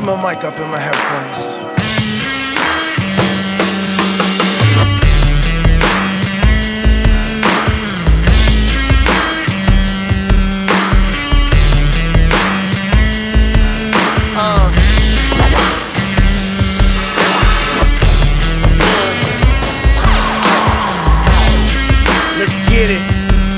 my mic up in my headphones. Let's get it.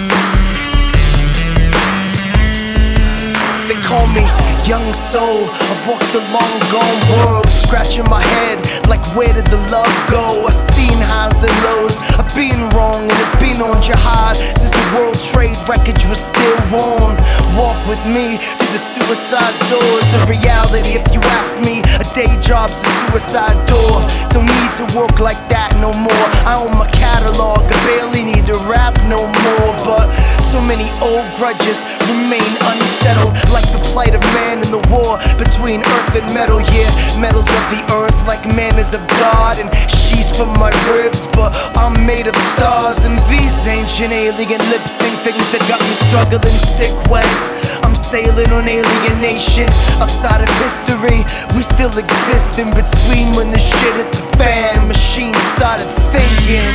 They call me Young Soul. I walked the long gone world, scratching my head like where did the love go? I seen highs and lows, I've been wrong and it been on jihad since the World Trade wreckage was still worn. Walk with me through the suicide doors of reality. If you ask me, a day job's a suicide door. Don't need to work like that no more. I own my catalog, I barely need to rap no more. But so many old grudges remain unsettled, like the plight of man in the war between earth and metal. Yeah, metal's of the earth like man is of God, and she's from my ribs, but I'm made of stars. And these ancient alien lip sync things that got me struggling sick when I'm sailing on alienation. Outside of history, we still exist in between. When the shit hit the fan, machines started thinking.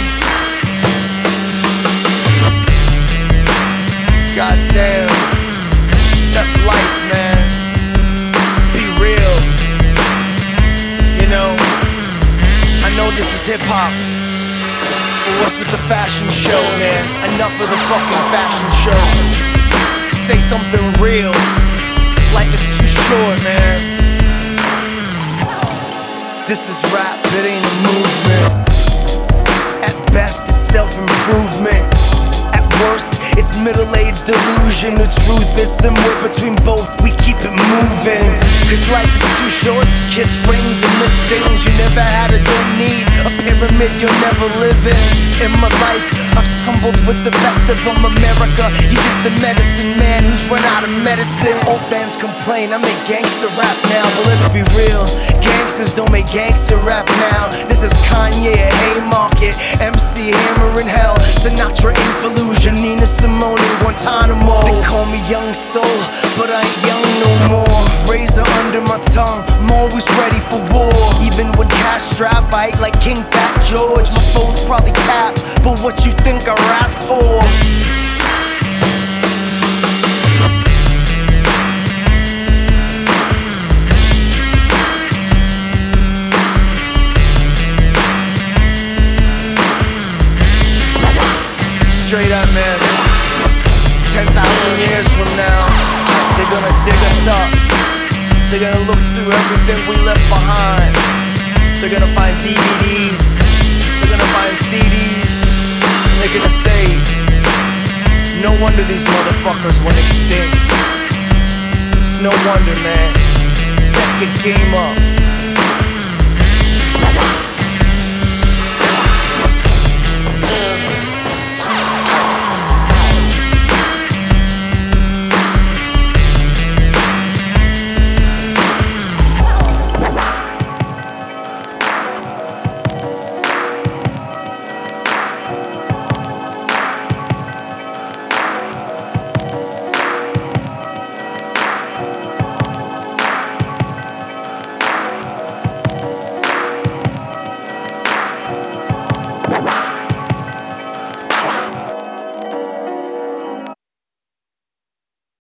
Goddamn, that's life, man. Be real. You know, I know this is hip-hop, but what's with the fashion show, man? Enough of the fucking fashion show. Say something real. Life is too short, man. This is rap, it ain't a movement. At best, it's self-improvement. At worst, it's middle-aged delusion. The truth is somewhere between both, we keep it moving. Cause life is too short to kiss rings and miss things you never had or don't need. A pyramid you'll never live in. In my life, I've tumbled with the best of them. America, you're just a medicine man who's run out of medicine. Old fans complain, I make gangster rap now, but let's be real, gangsters don't make gangster rap now. This is Kanye at Haymarket, MC Hammer in Hell, Sinatra in Fallujah, Nina Simone in Guantanamo. They call me Young Soul, but I ain't young no more. Razor under my tongue, I'm always ready for war. Even when cash strap, I act like King Fat George. My phone's probably capped, but what you think I rap for? Straight up, man. 10,000 years from now, they're gonna dig us up. They're gonna look through everything we left behind. They're gonna find DVDs, they're gonna find CDs, and they're gonna say, no wonder these motherfuckers went extinct. It's no wonder, man. Step your game up.